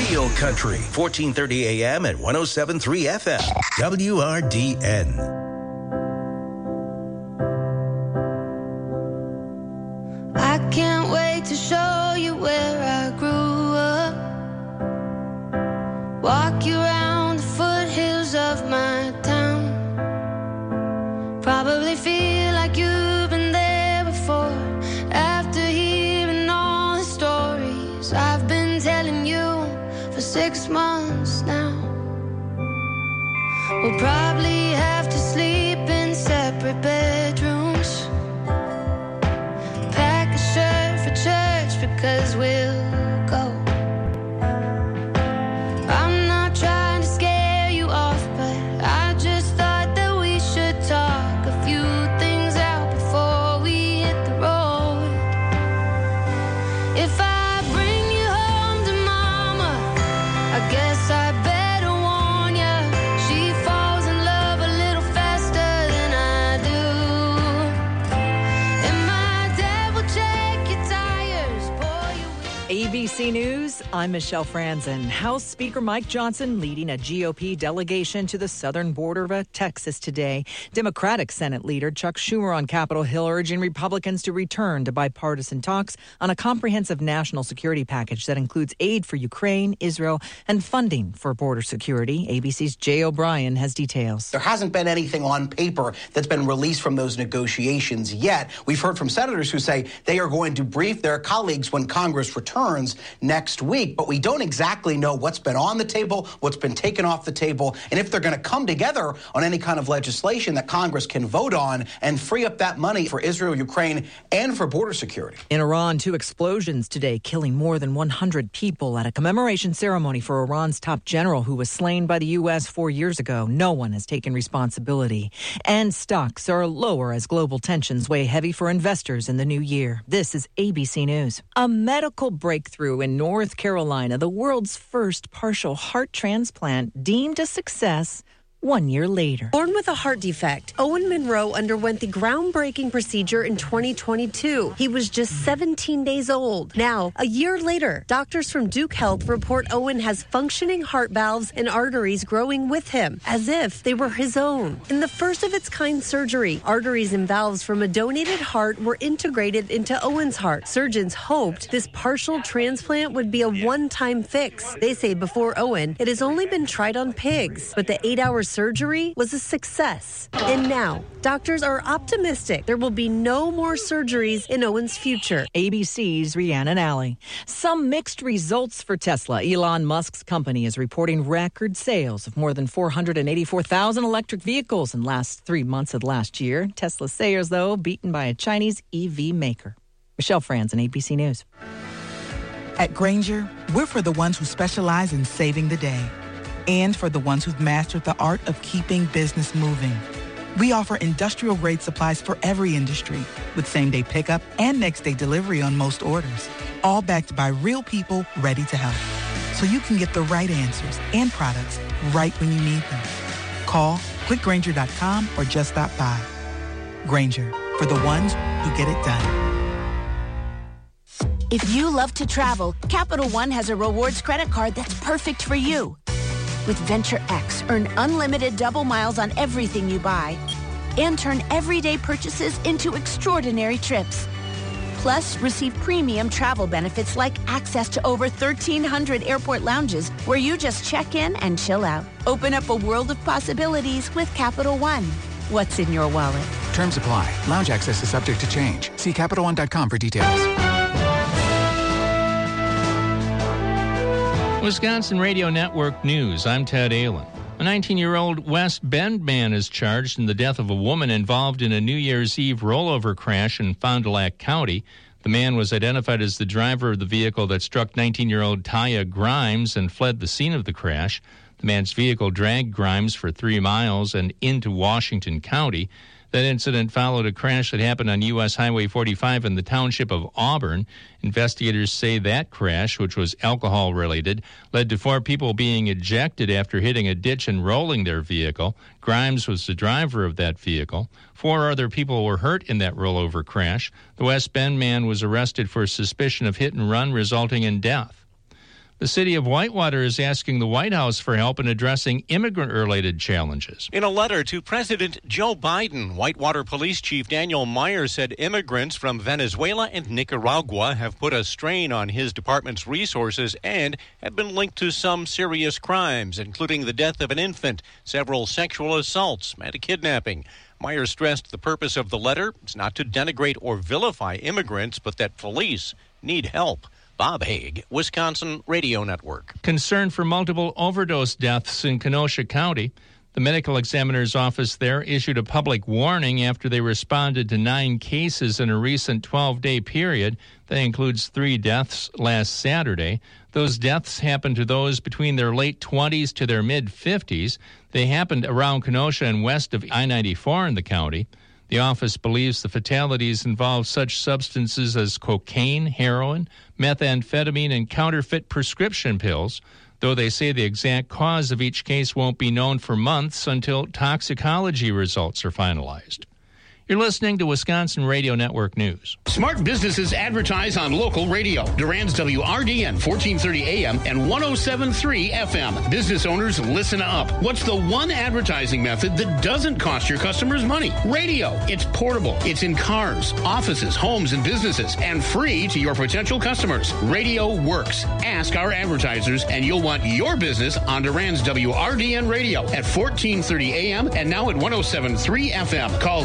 Real Country, 1430 AM and 107.3 FM. WRDN. I can't wait to show you where I grew up. Walk you around the foothills of my town. Probably feel like you've been there before. After hearing all the stories I've been telling you for 6 months now. We'll probably have to sleep in separate bedrooms. Pack a shirt for church because we'll go. I'm not trying to scare you off, but I just thought that we should talk a few things out before we hit the road. If I bring you home to mama, I guess I better warn ya. She falls in love a little faster than I do. And my dad will check your tires, pour you ABC News, I'm Michelle Franzen. House Speaker Mike Johnson leading a GOP delegation to the southern border of Texas today. Democratic Senate leader Chuck Schumer on Capitol Hill urging Republicans to return to bipartisan talks on a comprehensive national security package that includes aid for Ukraine, Israel, and funding for border security. ABC's Jay O'Brien has details. There hasn't been anything on paper that's been released from those negotiations yet. We've heard from senators who say they are going to brief their colleagues when Congress returns next week, but we don't exactly know what's been on the table, what's been taken off the table, and if they're going to come together on any kind of legislation that Congress can vote on and free up that money for Israel, Ukraine, and for border security. In Iran, 2 explosions today, killing more than 100 people at a commemoration ceremony for Iran's top general who was slain by the U.S. 4 years ago. No one has taken responsibility. And stocks are lower as global tensions weigh heavy for investors in the new year. This is ABC News. A medical breakthrough in North Carolina, the world's first partial heart transplant deemed a success 1 year later. Born with a heart defect, Owen Monroe underwent the groundbreaking procedure in 2022. He was just 17 days old. Now, a year later, doctors from Duke Health report Owen has functioning heart valves and arteries growing with him, as if they were his own. In the first of its kind surgery, arteries and valves from a donated heart were integrated into Owen's heart. Surgeons hoped this partial transplant would be a one-time fix. They say before Owen, it has only been tried on pigs, but the 8-hour surgery was a success. And now, doctors are optimistic there will be no more surgeries in Owen's future. ABC's Rhiannon Alley. Some mixed results for Tesla. Elon Musk's company is reporting record sales of more than 484,000 electric vehicles in last 3 months of last year. Tesla sales, though, beaten by a Chinese EV maker. Michelle Franzen, ABC News. At Grainger, we're for the ones who specialize in saving the day, and for the ones who've mastered the art of keeping business moving. We offer industrial-grade supplies for every industry, with same-day pickup and next-day delivery on most orders, all backed by real people ready to help. So you can get the right answers and products right when you need them. Call, clickgrainger.com, or just stop by. Grainger, for the ones who get it done. If you love to travel, Capital One has a rewards credit card that's perfect for you. With Venture X, earn unlimited double miles on everything you buy and turn everyday purchases into extraordinary trips. Plus, receive premium travel benefits like access to over 1,300 airport lounges where you just check in and chill out. Open up a world of possibilities with Capital One. What's in your wallet? Terms apply. Lounge access is subject to change. See CapitalOne.com for details. Wisconsin Radio Network News, I'm Ted Allen. A 19-year-old West Bend man is charged in the death of a woman involved in a New Year's Eve rollover crash in Fond du Lac County. The man was identified as the driver of the vehicle that struck 19-year-old Taya Grimes and fled the scene of the crash. The man's vehicle dragged Grimes for 3 miles and into Washington County. That incident followed a crash that happened on U.S. Highway 45 in the township of Auburn. Investigators say that crash, which was alcohol-related, led to 4 people being ejected after hitting a ditch and rolling their vehicle. Grimes was the driver of that vehicle. 4 other people were hurt in that rollover crash. The West Bend man was arrested for suspicion of hit and run resulting in death. The city of Whitewater is asking the White House for help in addressing immigrant-related challenges. In a letter to President Joe Biden, Whitewater Police Chief Daniel Meyer said immigrants from Venezuela and Nicaragua have put a strain on his department's resources and have been linked to some serious crimes, including the death of an infant, several sexual assaults, and a kidnapping. Meyer stressed the purpose of the letter is not to denigrate or vilify immigrants, but that police need help. Bob Haig, Wisconsin Radio Network. Concern for multiple overdose deaths in Kenosha County. The medical examiner's office there issued a public warning after they responded to 9 cases in a recent 12-day period. That includes 3 deaths last Saturday. Those deaths happened to those between their late 20s to their mid-50s. They happened around Kenosha and west of I-94 in the county. The office believes the fatalities involve such substances as cocaine, heroin, methamphetamine, and counterfeit prescription pills, though they say the exact cause of each case won't be known for months until toxicology results are finalized. You're listening to Wisconsin Radio Network News. Smart businesses advertise on local radio. Durand's WRDN 1430 AM and 107.3 FM. Business owners, listen up. What's the one advertising method that doesn't cost your customers money? Radio. It's portable. It's in cars, offices, homes, and businesses, and free to your potential customers. Radio works. Ask our advertisers, and you'll want your business on Durand's WRDN radio at 1430 AM and now at 107.3 FM. Call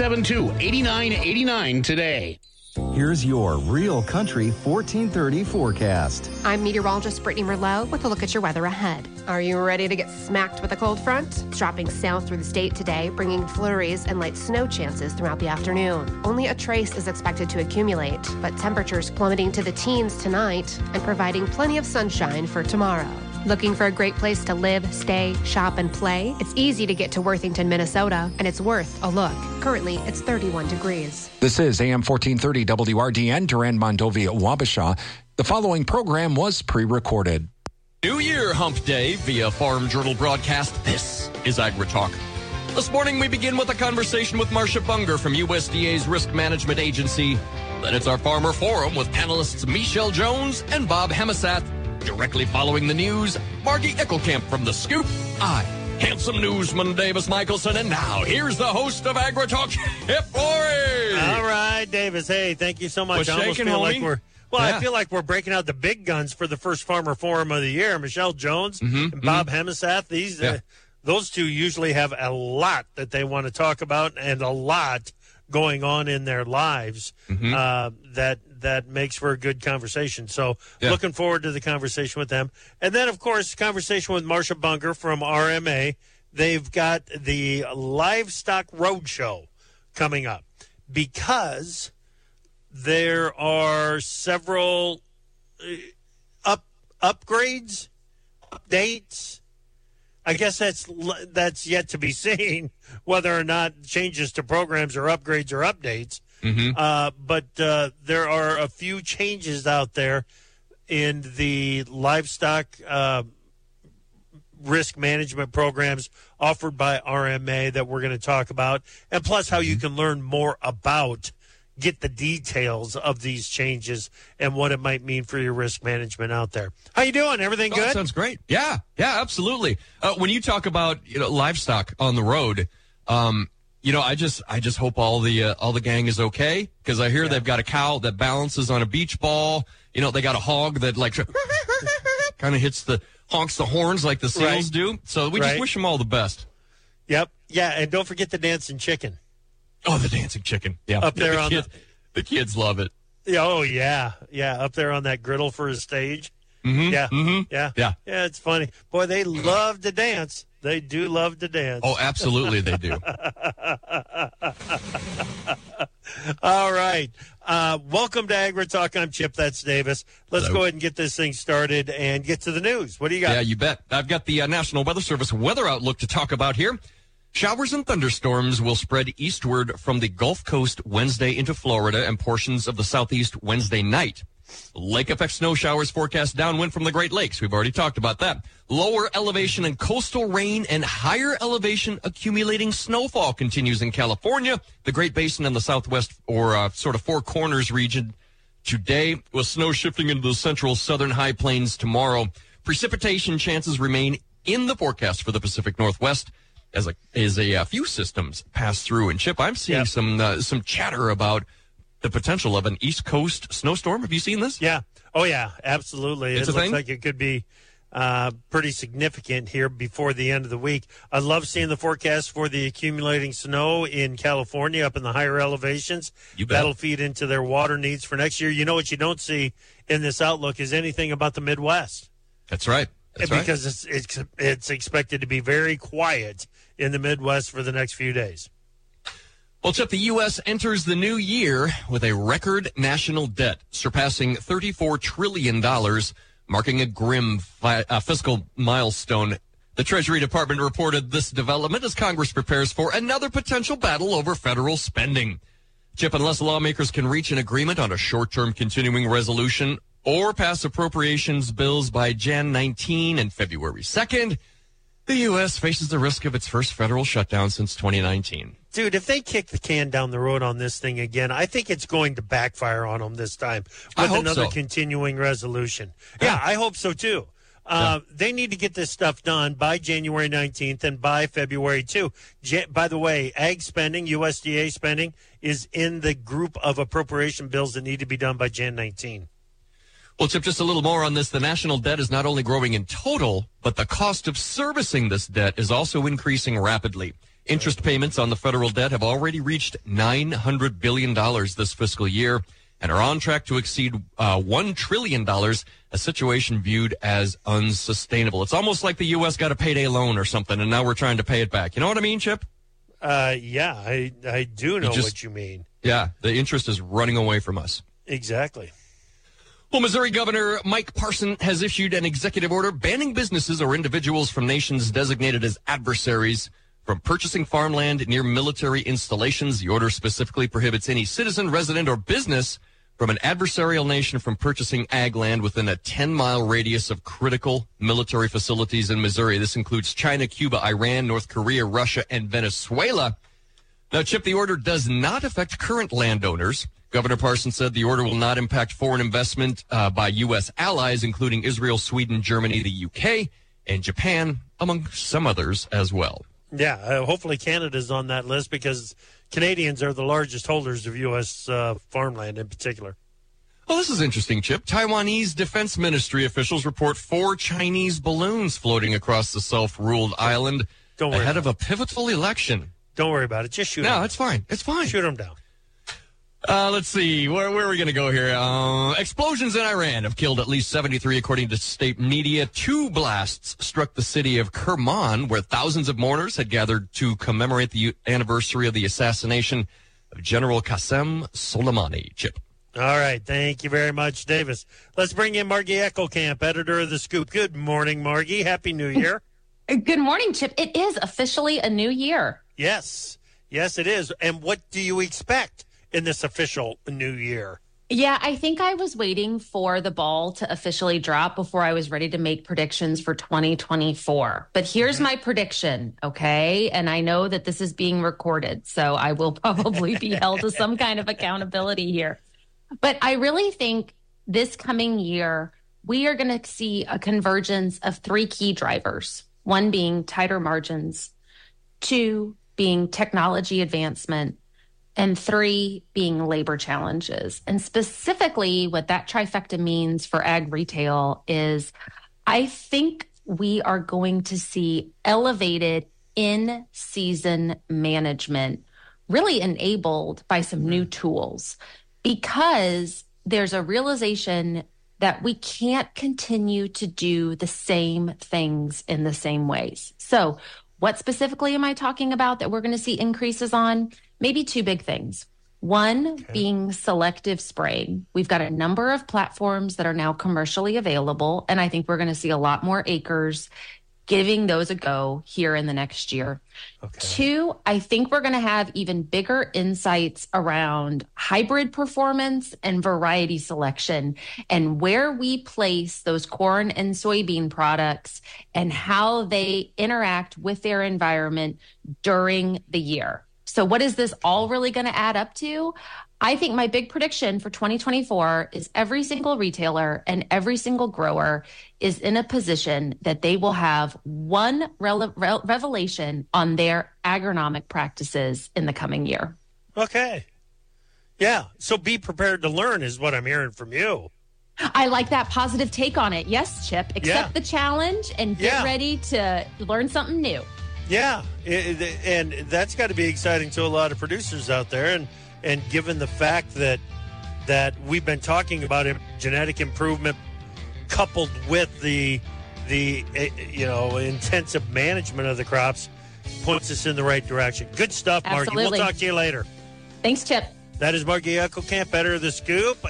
672-8989 today. Here's your Real Country 1430 forecast. I'm meteorologist Brittany Merlot with a look at your weather ahead. Are you ready to get smacked with a cold front? It's dropping south through the state today, bringing flurries and light snow chances throughout the afternoon. Only a trace is expected to accumulate, but temperatures plummeting to the teens tonight and providing plenty of sunshine for tomorrow. Looking for a great place to live, stay, shop, and play? It's easy to get to Worthington, Minnesota, and it's worth a look. Currently, it's 31 degrees. This is AM 1430 WRDN, Durand, Mondovi, Wabasha. The following program was pre-recorded. New Year Hump Day via Farm Journal broadcast. This is AgriTalk. This morning we begin with a conversation with Marcia Bunger from USDA's Risk Management Agency. Then it's our Farmer Forum with panelists Michelle Jones and Bob Hemasath. Directly following the news, Margie Ickelkamp from The Scoop. I, handsome newsman Davis Michelson, and now here's the host of AgriTalk, Chip Flory. All right, Davis. Hey, thank you so much. I almost feel like I feel like we're breaking out the big guns for the first Farmer Forum of the year. Michelle Jones and Bob Hemasath. Those two usually have a lot that they want to talk about and a lot going on in their lives that makes for a good conversation. So looking forward to the conversation with them. And then, of course, conversation with Marcia Bunger from RMA. They've got the Livestock Roadshow coming up because there are several upgrades, updates. I guess that's yet to be seen, whether or not changes to programs or upgrades or updates. But there are a few changes out there in the livestock risk management programs offered by RMA that we're going to talk about, and plus how you can learn more about, get the details of these changes and what it might mean for your risk management out there. How you doing? Everything good? That sounds great. Yeah, absolutely. When you talk about livestock on the road, I just hope all the gang is okay, because I hear they've got a cow that balances on a beach ball. They got a hog that like kind of honks the horns like the seals do. So we just wish them all the best. Yep. Yeah, and don't forget the dancing chicken. Oh, the dancing chicken. Yeah. Up there the kids love it. Oh, yeah. Yeah, up there on that griddle for a stage. Yeah. Yeah, it's funny. Boy, they love to dance. They do love to dance. Oh, absolutely they do. All right. Welcome to AgriTalk. I'm Chip. That's Davis. Let's go ahead and get this thing started and get to the news. What do you got? Yeah, you bet. I've got the National Weather Service weather outlook to talk about here. Showers and thunderstorms will spread eastward from the Gulf Coast Wednesday into Florida and portions of the Southeast Wednesday night. Lake effect snow showers forecast downwind from the Great Lakes. We've already talked about that. Lower elevation and coastal rain and higher elevation accumulating snowfall continues in California, the Great Basin, and the Southwest or sort of Four Corners region today, with snow shifting into the central southern high plains tomorrow. Precipitation chances remain in the forecast for the Pacific Northwest as a few systems pass through. And Chip, I'm seeing some chatter about the potential of an East Coast snowstorm. Have you seen this? Yeah. Oh, yeah, absolutely. It's it a looks thing? like it could be pretty significant here before the end of the week. I love seeing the forecast for the accumulating snow in California up in the higher elevations. You bet. That'll feed into their water needs for next year. You know what you don't see in this outlook is anything about the Midwest. That's right. Because it's expected to be very quiet in the Midwest for the next few days. Well, Chip, the U.S. enters the new year with a record national debt, surpassing $34 trillion, marking a grim fiscal milestone. The Treasury Department reported this development as Congress prepares for another potential battle over federal spending. Chip, unless lawmakers can reach an agreement on a short-term continuing resolution or pass appropriations bills by Jan 19 and February 2nd, the U.S. faces the risk of its first federal shutdown since 2019. Dude, if they kick the can down the road on this thing again, I think it's going to backfire on them this time with another continuing resolution. Yeah, I hope so, too. They need to get this stuff done by January 19th and by February 2. By the way, ag spending, USDA spending, is in the group of appropriation bills that need to be done by Jan 19. Well, Chip, just a little more on this. The national debt is not only growing in total, but the cost of servicing this debt is also increasing rapidly. Interest payments on the federal debt have already reached $900 billion this fiscal year and are on track to exceed $1 trillion, a situation viewed as unsustainable. It's almost like the U.S. got a payday loan or something, and now we're trying to pay it back. You know what I mean, Chip? Yeah, I do know what you mean. Yeah, the interest is running away from us. Exactly. Well, Missouri Governor Mike Parson has issued an executive order banning businesses or individuals from nations designated as adversaries from purchasing farmland near military installations. The order specifically prohibits any citizen, resident, or business from an adversarial nation from purchasing ag land within a 10-mile radius of critical military facilities in Missouri. This includes China, Cuba, Iran, North Korea, Russia, and Venezuela. Now, Chip, the order does not affect current landowners. Governor Parson said the order will not impact foreign investment by U.S. allies, including Israel, Sweden, Germany, the U.K., and Japan, among some others as well. Yeah, hopefully Canada's on that list because Canadians are the largest holders of U.S. farmland in particular. Well, this is interesting, Chip. Taiwanese Defense Ministry officials report 4 Chinese balloons floating across the self-ruled island ahead of a pivotal election. Don't worry about it. Just shoot them. No, it's fine. It's fine. Shoot them down. Let's see. Where are we going to go here? Explosions in Iran have killed at least 73, according to state media. 2 blasts struck the city of Kerman, where thousands of mourners had gathered to commemorate the anniversary of the assassination of General Qasem Soleimani. Chip. All right. Thank you very much, Davis. Let's bring in Margie Eckelkamp, editor of The Scoop. Good morning, Margie. Happy New Year. Good morning, Chip. It is officially a new year. Yes. Yes, it is. And what do you expect in this official new year? Yeah, I think I was waiting for the ball to officially drop before I was ready to make predictions for 2024. But here's my prediction, okay? And I know that this is being recorded, so I will probably be held to some kind of accountability here. But I really think this coming year, we are going to see a convergence of 3 key drivers. 1 being tighter margins, 2 being technology advancement, and 3 being labor challenges. And specifically what that trifecta means for ag retail is I think we are going to see elevated in-season management really enabled by some new tools because there's a realization that we can't continue to do the same things in the same ways. So what specifically am I talking about that we're going to see increases on? Maybe 2 big things. 1 being selective spraying. We've got a number of platforms that are now commercially available, and I think we're going to see a lot more acres giving those a go here in the next year. 2, I think we're going to have even bigger insights around hybrid performance and variety selection and where we place those corn and soybean products and how they interact with their environment during the year. So what is this all really going to add up to? I think my big prediction for 2024 is every single retailer and every single grower is in a position that they will have one revelation on their agronomic practices in the coming year. Okay. Yeah. So be prepared to learn is what I'm hearing from you. I like that positive take on it. Yes, Chip. Accept the challenge and get ready to learn something new. Yeah. And that's got to be exciting to a lot of producers out there. And given the fact that we've been talking about genetic improvement coupled with the intensive management of the crops points us in the right direction. Good stuff, Margie. We'll talk to you later. Thanks, Chip. That is Margie Eckelkamp, editor of The Scoop,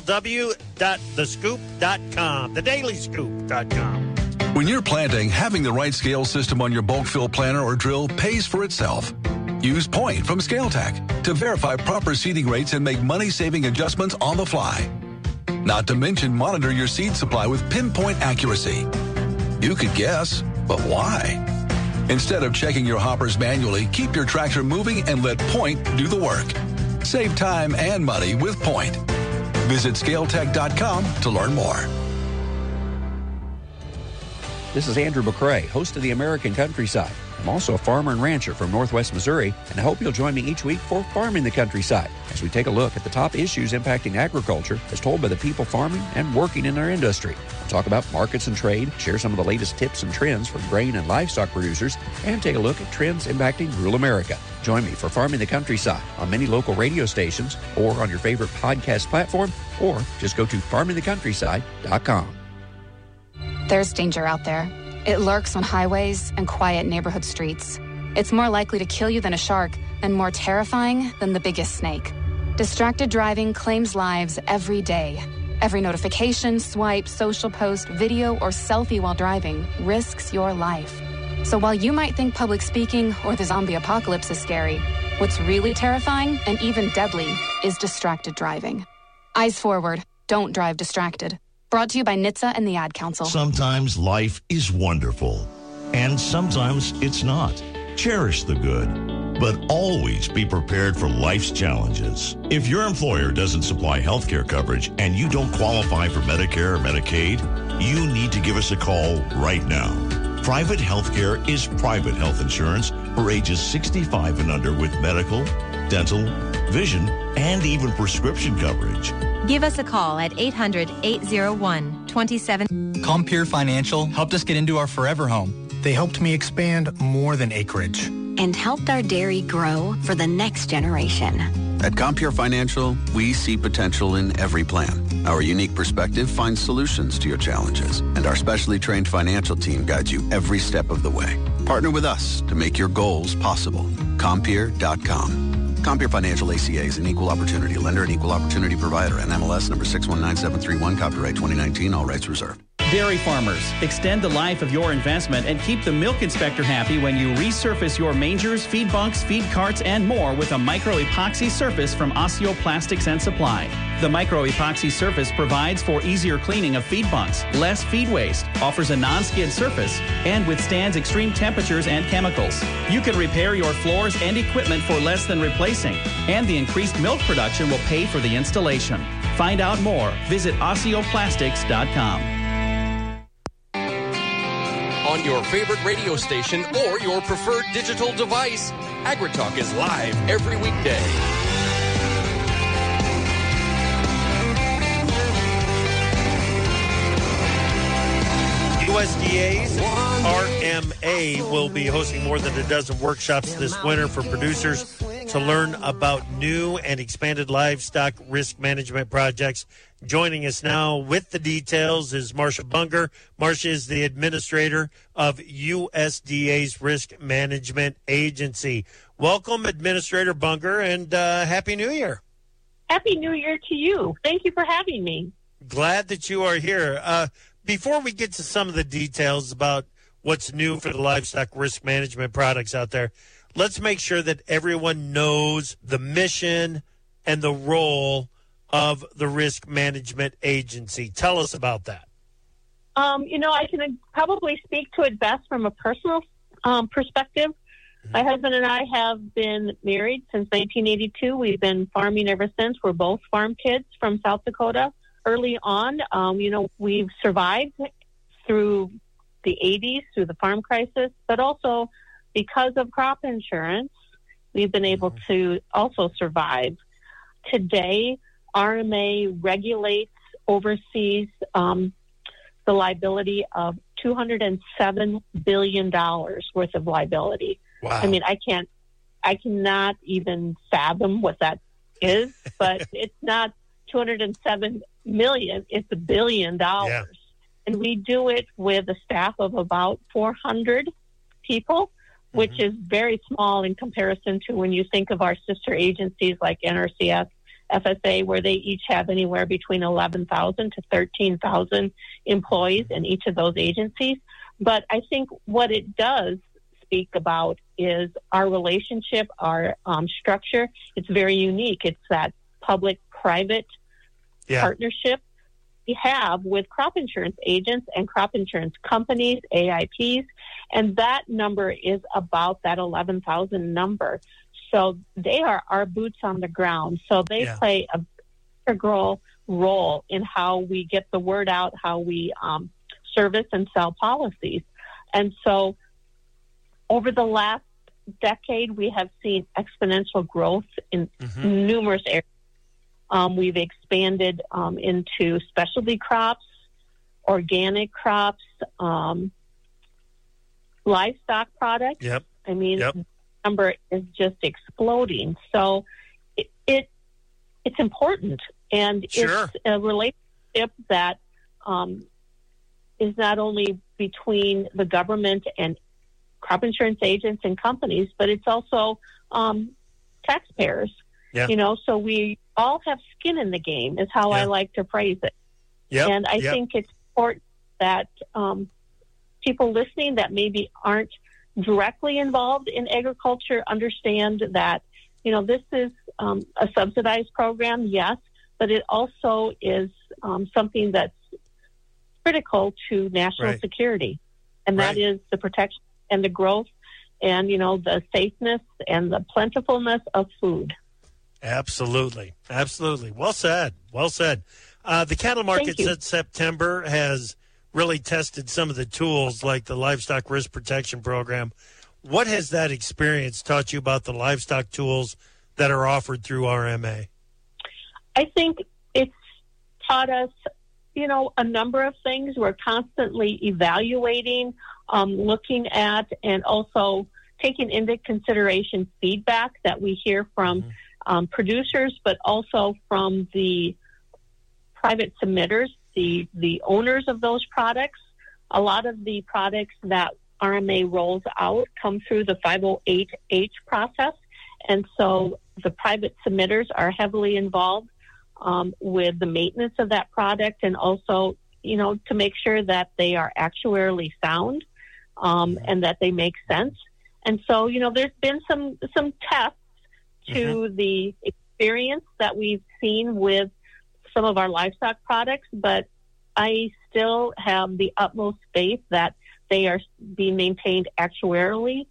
www.thescoop.com, thedailyscoop.com. When you're planting, having the right scale system on your bulk fill planter or drill pays for itself. Use Point from ScaleTech to verify proper seeding rates and make money-saving adjustments on the fly. Not to mention monitor your seed supply with pinpoint accuracy. You could guess, but why? Instead of checking your hoppers manually, keep your tractor moving and let Point do the work. Save time and money with Point. Visit ScaleTech.com to learn more. This is Andrew McCrae, host of the American Countryside. I'm also a farmer and rancher from Northwest Missouri, and I hope you'll join me each week for Farming the Countryside, as we take a look at the top issues impacting agriculture as told by the people farming and working in our industry. We'll talk about markets and trade, share some of the latest tips and trends for grain and livestock producers, and take a look at trends impacting rural America. Join me for Farming the Countryside on many local radio stations or on your favorite podcast platform, or just go to farmingthecountryside.com. There's danger out there. It lurks on highways and quiet neighborhood streets. It's more likely to kill you than a shark and more terrifying than the biggest snake. Distracted driving claims lives every day. Every notification, swipe, social post, video, or selfie while driving risks your life. So while you might think public speaking or the zombie apocalypse is scary, what's really terrifying and even deadly is distracted driving. Eyes forward. Don't drive distracted. Brought to you by NHTSA and the Ad Council. Sometimes life is wonderful, and sometimes it's not. Cherish the good, but always be prepared for life's challenges. If your employer doesn't supply health care coverage and you don't qualify for Medicare or Medicaid, you need to give us a call right now. Private health care is private health insurance for ages 65 and under with medical, dental, vision, and even prescription coverage. Give us a call at 800-801-27. Compeer Financial helped us get into our forever home. They helped me expand more than acreage. And helped our dairy grow for the next generation. At Compeer Financial, we see potential in every plan. Our unique perspective finds solutions to your challenges, and our specially trained financial team guides you every step of the way. Partner with us to make your goals possible. Compeer.com. Compeer Financial ACA is an equal opportunity lender and equal opportunity provider. NMLS number 619731, copyright 2019, all rights reserved. Dairy farmers, extend the life of your investment and keep the milk inspector happy when you resurface your mangers, feed bunks, feed carts, and more with a micro-epoxy surface from Osseo Plastics and Supply. The micro-epoxy surface provides for easier cleaning of feed bunks, less feed waste, offers a non-skid surface, and withstands extreme temperatures and chemicals. You can repair your floors and equipment for less than replacing, and the increased milk production will pay for the installation. Find out more. Visit OsseoPlastics.com. On your favorite radio station or your preferred digital device, AgriTalk is live every weekday. USDA's RMA will be hosting more than a dozen workshops this winter for producers to learn about new and expanded livestock risk management projects. Joining us now with the details is Marcia Bunger. Marcia is the administrator of USDA's Risk Management Agency. Welcome, Administrator Bunger, and Happy New Year. Happy New Year to you. Thank you for having me. Glad that you are here. Before we get to some of the details about what's new for the livestock risk management products out there, let's make sure that everyone knows the mission and the role of the Risk Management Agency. Tell us about that. I can probably speak to it best from a personal perspective. My husband and I have been married since 1982. We've been farming ever since. We're both farm kids from South Dakota. Early on, we've survived through the 80s, through the farm crisis, but also because of crop insurance, we've been able to also survive. Today, RMA regulates, oversees the liability of $207 billion worth of liability. Wow. I mean, I cannot even fathom what that is, but it's not 207 million, it's $1 billion. Yeah. And we do it with a staff of about 400 people, which is very small in comparison to when you think of our sister agencies like NRCS, FSA, where they each have anywhere between 11,000 to 13,000 employees in each of those agencies. But I think what it does speak about is our relationship, our structure. It's very unique. It's that public-private partnership we have with crop insurance agents and crop insurance companies, AIPs, and that number is about that 11,000 number. So they are our boots on the ground. So they play a integral role in how we get the word out, how we service and sell policies. And so over the last decade, we have seen exponential growth in numerous areas. We've expanded into specialty crops, organic crops, livestock products. Yep. I mean, the number is just exploding. So it's important, and it's a relationship that is not only between the government and crop insurance agents and companies, but it's also taxpayers. Yeah. You know, so we all have skin in the game is how I like to phrase it. And I think it's important that people listening that maybe aren't directly involved in agriculture understand that, you know, this is a subsidized program, yes, but it also is something that's critical to national security. And that is the protection and the growth and, you know, the safeness and the plentifulness of food. Absolutely. Absolutely. Well said. Well said. The cattle market since September has really tested some of the tools like the Livestock Risk Protection Program. What has that experience taught you about the livestock tools that are offered through RMA? I think it's taught us, you know, a number of things. We're constantly evaluating, looking at, and also taking into consideration feedback that we hear from producers, but also from the private submitters, the owners of those products. A lot of the products that RMA rolls out come through the 508H process, and so the private submitters are heavily involved with the maintenance of that product, and also, you know, to make sure that they are actuarially sound and that they make sense. And so, you know, there's been some tests to the experience that we've seen with some of our livestock products, but I still have the utmost faith that they are being maintained actuarially,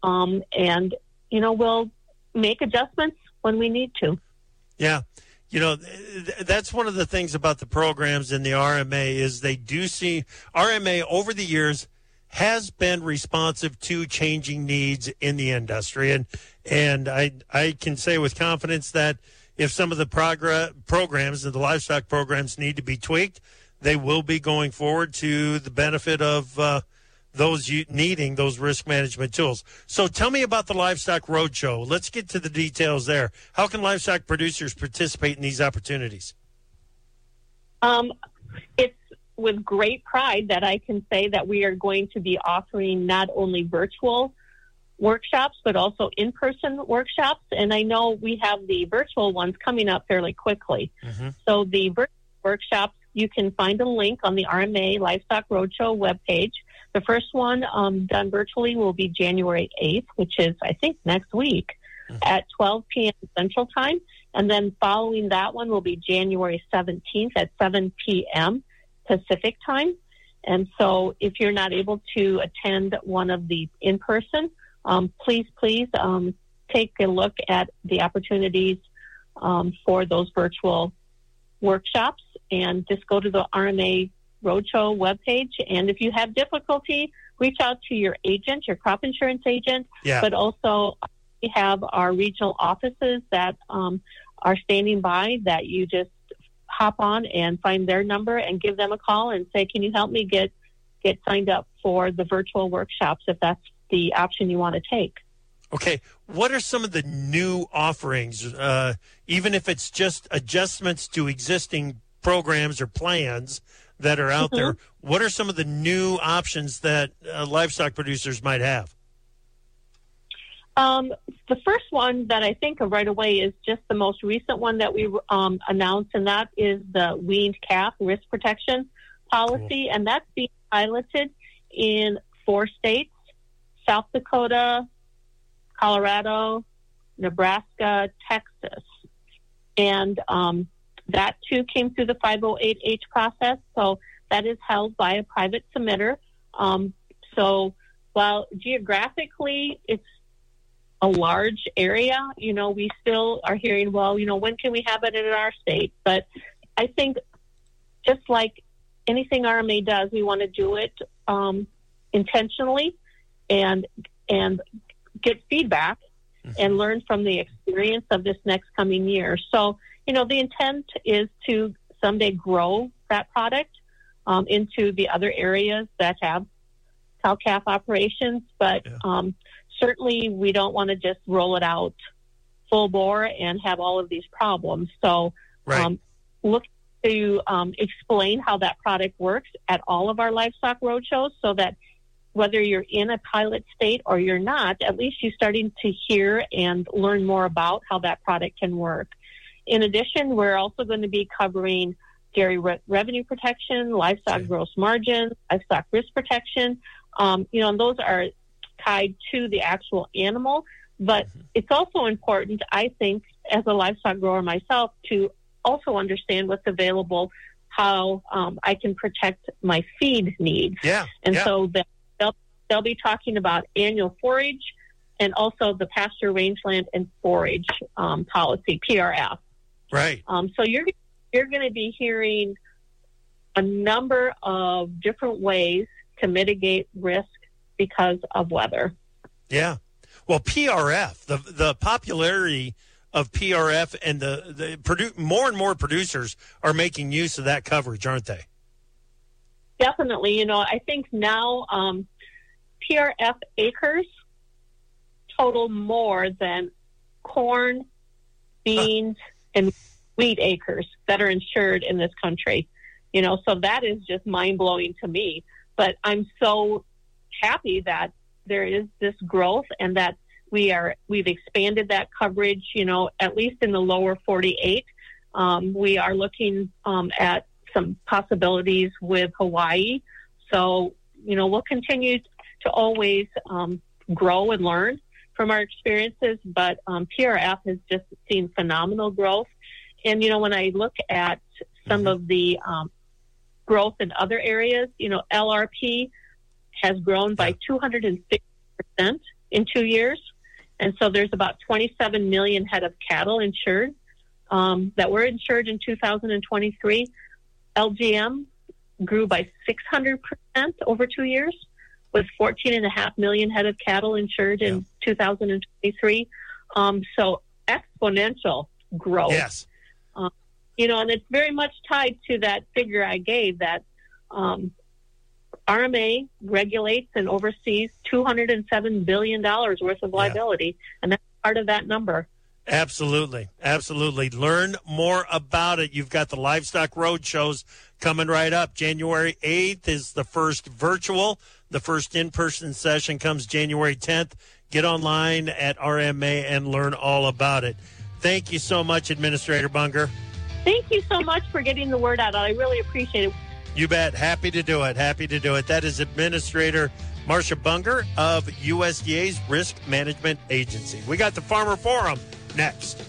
and, you know, we'll make adjustments when we need to. Yeah. You know, that's one of the things about the programs in the RMA is they do see RMA over the years has been responsive to changing needs in the industry. And I can say with confidence that if some of the programs and the livestock programs need to be tweaked, they will be going forward to the benefit of those needing those risk management tools. So tell me about the Livestock Roadshow. Let's get to the details there. How can livestock producers participate in these opportunities? It's with great pride that I can say that we are going to be offering not only virtual workshops, but also in-person workshops. And I know we have the virtual ones coming up fairly quickly. So the virtual workshops, you can find a link on the RMA Livestock Roadshow webpage. The first one done virtually will be January 8th, which is, I think, next week at 12 p.m. Central Time. And then following that one will be January 17th at 7 p.m. Pacific Time. And so if you're not able to attend one of the in-person, please take a look at the opportunities for those virtual workshops, and just go to the RMA Roadshow webpage. And if you have difficulty, reach out to your agent, your crop insurance agent, but also we have our regional offices that are standing by, that you just hop on and find their number and give them a call and say, can you help me get signed up for the virtual workshops, if that's the option you want to take. Okay, what are some of the new offerings, even if it's just adjustments to existing programs or plans that are out there? What are some of the new options that livestock producers might have? The first one that I think of right away is just the most recent one that we announced, and that is the weaned calf risk protection policy, and that's being piloted in 4 states: South Dakota, Colorado, Nebraska, Texas. And that, too, came through the 508H process. So that is held by a private submitter. So while geographically it's a large area, we still are hearing, well, when can we have it in our state? But I think just like anything RMA does, we want to do it intentionally and get feedback and learn from the experience of this next coming year. So, the intent is to someday grow that product into the other areas that have cow-calf operations. But certainly we don't want to just roll it out full bore and have all of these problems. So look to explain how that product works at all of our livestock roadshows, so that whether you're in a pilot state or you're not, at least you're starting to hear and learn more about how that product can work. In addition, we're also going to be covering dairy revenue protection, livestock gross margin, livestock risk protection. And those are tied to the actual animal. But it's also important, I think, as a livestock grower myself, to also understand what's available, how I can protect my feed needs. So they'll be talking about annual forage and also the pasture, rangeland, and forage policy, PRF. So you're going to be hearing a number of different ways to mitigate risk because of weather. Well, PRF, the popularity of PRF, and more and more producers are making use of that coverage, aren't they? Definitely. I think now PRF acres total more than corn, beans, and wheat acres that are insured in this country. So that is just mind-blowing to me. But I'm so happy that there is this growth and that we've expanded that coverage, at least in the lower 48. We are looking at some possibilities with Hawaii. So, we'll continue to always grow and learn from our experiences, but PRF has just seen phenomenal growth. And, when I look at some of the growth in other areas, LRP has grown by 250% in 2 years. And so there's about 27 million head of cattle insured that were insured in 2023. LGM grew by 600% over 2 years, with 14.5 million head of cattle insured in 2023. So exponential growth. And it's very much tied to that figure I gave, that RMA regulates and oversees $207 billion worth of liability, and that's part of that number. Absolutely. Learn more about it. You've got the Livestock Road shows coming right up. January 8th is the first virtual. The first in-person session comes January 10th. Get online at RMA and learn all about it. Thank you so much, Administrator Bunger. Thank you so much for getting the word out. I really appreciate it. You bet. Happy to do it. That is Administrator Marcia Bunger of USDA's Risk Management Agency. We got the Farmer Forum next.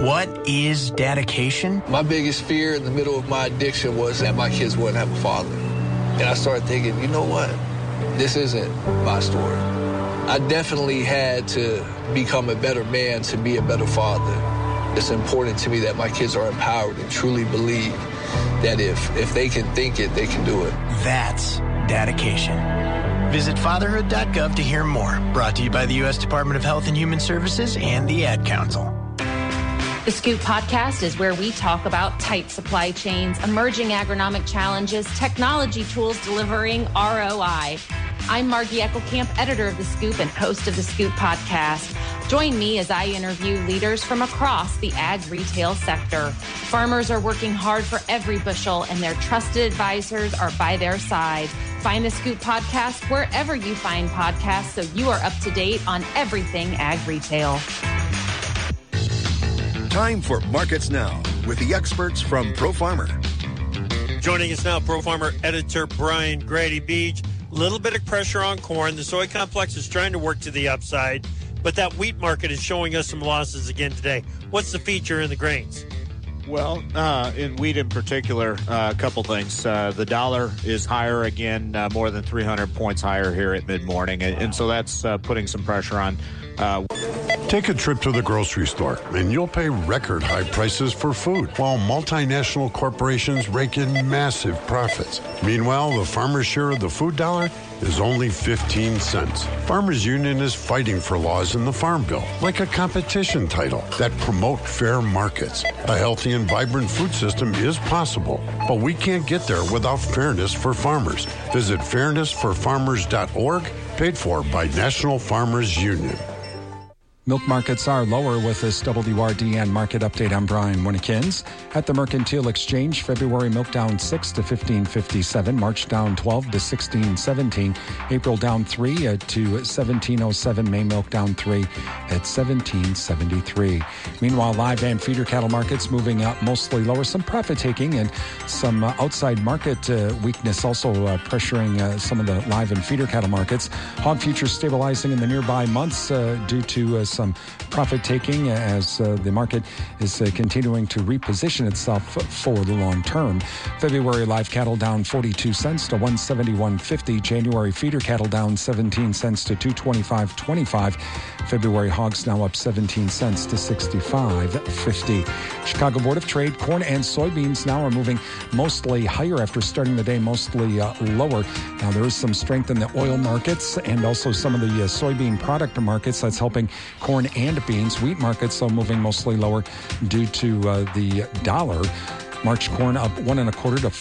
What is dedication? My biggest fear in the middle of my addiction was that my kids wouldn't have a father. And I started thinking, you know what? This isn't my story. I definitely had to become a better man to be a better father. It's important to me that my kids are empowered and truly believe that if they can think it, they can do it. That's dedication. Visit fatherhood.gov to hear more. Brought to you by the U.S. Department of Health and Human Services and the Ad Council. The Scoop Podcast is where we talk about tight supply chains, emerging agronomic challenges, technology tools delivering ROI. I'm Margie Eckelkamp, editor of The Scoop and host of The Scoop Podcast. Join me as I interview leaders from across the ag retail sector. Farmers are working hard for every bushel, and their trusted advisors are by their side. Find The Scoop Podcast wherever you find podcasts so you are up to date on everything ag retail. Time for Markets Now with the experts from Pro Farmer. Joining us now, Pro Farmer editor Brian Grady-Beach. A little bit of pressure on corn. The soy complex is trying to work to the upside, but that wheat market is showing us some losses again today. What's the feature in the grains? Well, in wheat in particular, a couple things. The dollar is higher again, more than 300 points higher here at mid-morning, and so that's putting some pressure on. Take a trip to the grocery store, and you'll pay record high prices for food, while multinational corporations rake in massive profits. Meanwhile, the farmer's share of the food dollar is only 15 cents. Farmers Union is fighting for laws in the Farm Bill, like a competition title, that promote fair markets. A healthy and vibrant food system is possible, but we can't get there without fairness for farmers. Visit fairnessforfarmers.org, paid for by National Farmers Union. Milk markets are lower with this WRDN market update. I'm Brian Winnekins. At the Mercantile Exchange, February milk down 6 to 15.57, March down 12 to 16.17, April down 3 to 17.07, May milk down 3 at 17.73. Meanwhile, live and feeder cattle markets moving up mostly lower, some profit taking and some outside market weakness also pressuring some of the live and feeder cattle markets. Hog futures stabilizing in the nearby months due to some profit taking as the market is continuing to reposition itself for the long term. February live cattle down 42 cents to 171.50. January feeder cattle down 17 cents to 225.25. February hogs now up 17 cents to 65.50. Chicago Board of Trade, corn and soybeans now are moving mostly higher after starting the day mostly lower. Now there is some strength in the oil markets and also some of the soybean product markets that's helping corn and beans. Wheat markets are moving mostly lower due to the dollar. March corn up 1 1/4 to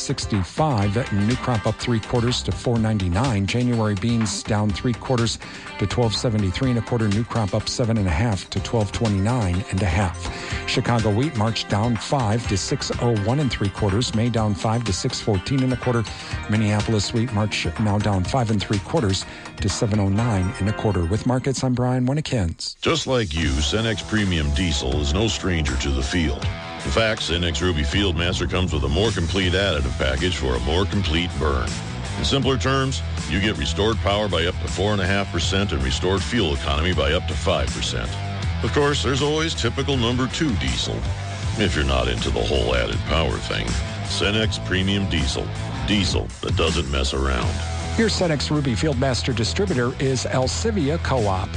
4.65. New crop up 3/4 to 4.99. January beans down 3/4 to 12.73 1/4. New crop up 7 1/2 to 12.29 1/2. Chicago wheat March down 5 to 6.01 3/4. May down 5 to 6.14 1/4. Minneapolis wheat March now down 5 3/4 to 7.09 1/4. With markets, I'm Brian Winnekins. Just like you, Cenex Premium Diesel is no stranger to the field. In fact, Cenex Ruby Fieldmaster comes with a more complete additive package for a more complete burn. In simpler terms, you get restored power by up to 4.5% and restored fuel economy by up to 5%. Of course, there's always typical number 2 diesel. If you're not into the whole added power thing, Cenex Premium Diesel. Diesel that doesn't mess around. Your Cenex Ruby Fieldmaster distributor is Alcivia Co-op.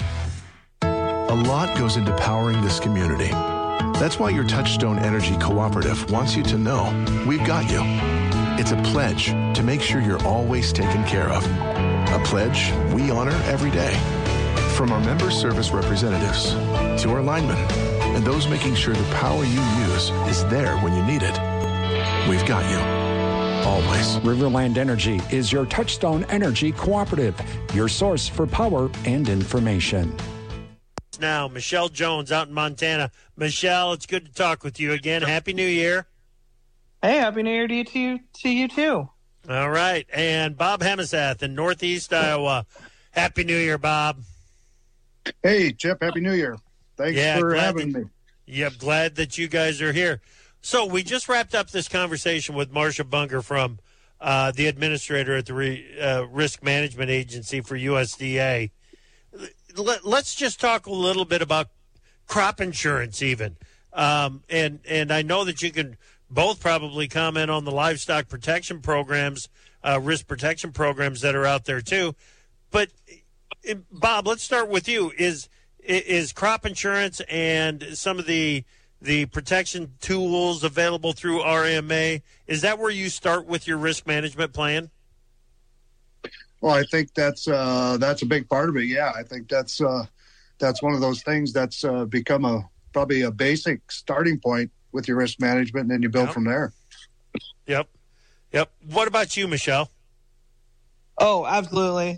A lot goes into powering this community. That's why your Touchstone Energy Cooperative wants you to know we've got you. It's a pledge to make sure you're always taken care of. A pledge we honor every day. From our member service representatives to our linemen and those making sure the power you use is there when you need it. We've got you. Always. Riverland Energy is your Touchstone Energy Cooperative, your source for power and information. Now, Michelle Jones out in Montana. Michelle, it's good to talk with you again. Happy New Year. Hey, Happy New Year to you too. All right. And Bob Hemisath in Northeast Iowa. Happy New Year, Bob. Hey, Chip. Happy New Year. Thanks for having me. Yeah, glad that you guys are here. So we just wrapped up this conversation with Marcia Bunger from the administrator at the Risk Management Agency for USDA. Let's just talk a little bit about crop insurance even. And I know that you can both probably comment on the livestock protection programs, risk protection programs that are out there too. But Bob, let's start with you. Is crop insurance and some of the protection tools available through RMA, is that where you start with your risk management plan? Well, I think that's a big part of it. Yeah, I think that's one of those things that's become probably a basic starting point with your risk management, and then you build from there. Yep. What about you, Michelle? Oh, absolutely.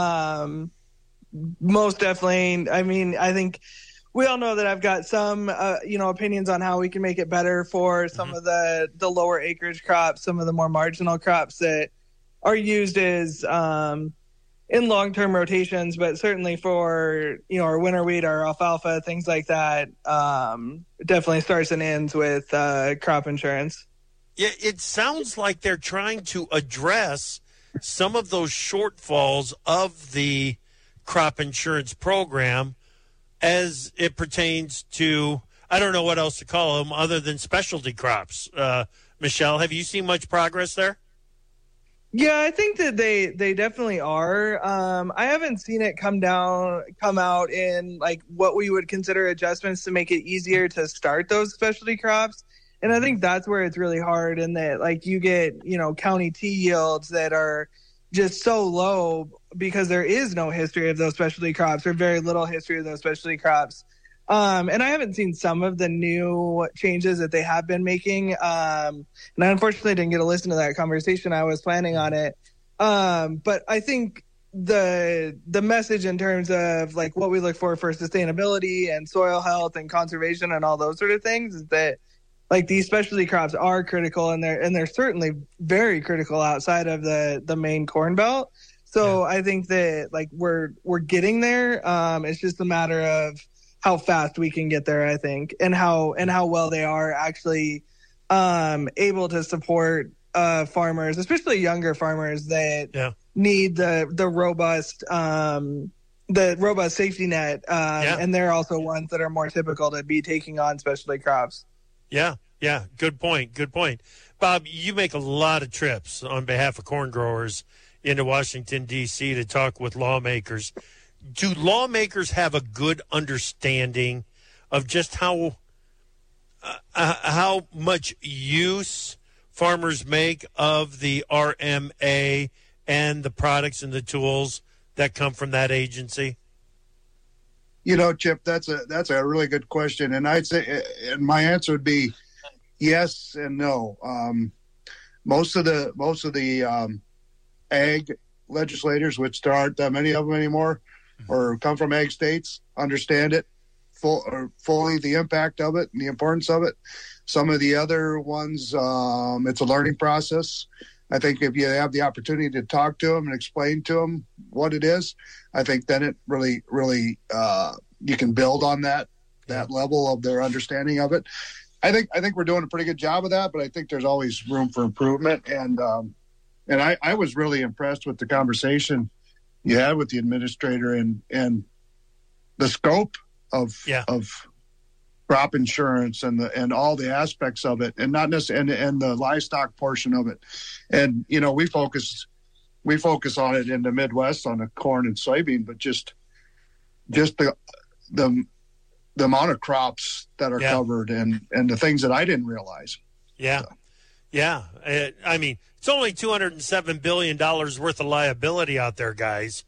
Most definitely. I mean, I think we all know that I've got some, opinions on how we can make it better for some of the lower acreage crops, some of the more marginal crops that are used as in long-term rotations, but certainly for, our winter wheat, our alfalfa, things like that, definitely starts and ends with crop insurance. Yeah, it sounds like they're trying to address some of those shortfalls of the crop insurance program as it pertains to, I don't know what else to call them other than specialty crops. Michelle, have you seen much progress there? Yeah, I think that they definitely are. I haven't seen it come out in like what we would consider adjustments to make it easier to start those specialty crops. And I think that's where it's really hard, in that like you get, county tea yields that are just so low because there is no history of those specialty crops, or very little history of those specialty crops. And I haven't seen some of the new changes that they have been making. And I unfortunately didn't get to listen to that conversation. I was planning on it. But I think the message in terms of like what we look for sustainability and soil health and conservation and all those sort of things is that like these specialty crops are critical, and they're certainly very critical outside of the main corn belt. So I think that like we're getting there. It's just a matter of how fast we can get there, I think, and how well they are actually able to support farmers, especially younger farmers that need the robust safety net. And they're also ones that are more typical to be taking on specialty crops. Yeah. Good point. Bob, you make a lot of trips on behalf of corn growers into Washington, D.C. to talk with lawmakers. Do lawmakers have a good understanding of just how much use farmers make of the RMA and the products and the tools that come from that agency? Chip, that's a really good question, and I'd say, and my answer would be yes and no. Most of the ag legislators, which there aren't that many of them anymore, or come from ag states, understand it fully, the impact of it and the importance of it. Some of the other ones, it's a learning process. I think if you have the opportunity to talk to them and explain to them what it is, I think then it really, really, you can build on that level of their understanding of it. I think we're doing a pretty good job of that, but I think there's always room for improvement. And I was really impressed with the conversation you had with the administrator and the scope of crop insurance and all the aspects of it, and not necessarily and the livestock portion of it. And we focus on it in the Midwest on the corn and soybean, but just the amount of crops that are covered and the things that I didn't realize. I mean, it's only $207 billion worth of liability out there, guys.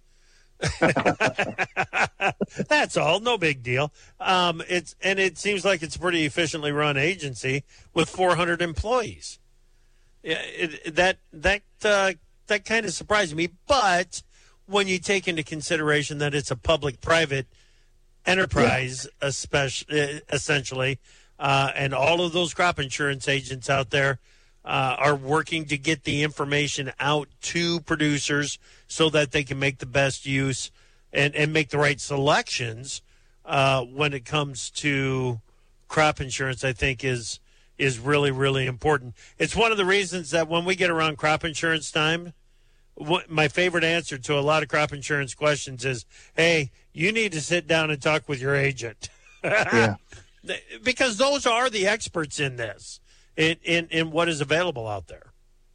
That's all. No big deal. It seems like it's a pretty efficiently run agency with 400 employees. That kind of surprised me. But when you take into consideration that it's a public-private enterprise, essentially, and all of those crop insurance agents out there are working to get the information out to producers so that they can make the best use and make the right selections when it comes to crop insurance, I think is really, really important. It's one of the reasons that when we get around crop insurance time, my favorite answer to a lot of crop insurance questions is, hey, you need to sit down and talk with your agent. Yeah. Because those are the experts in this, in what is available out there.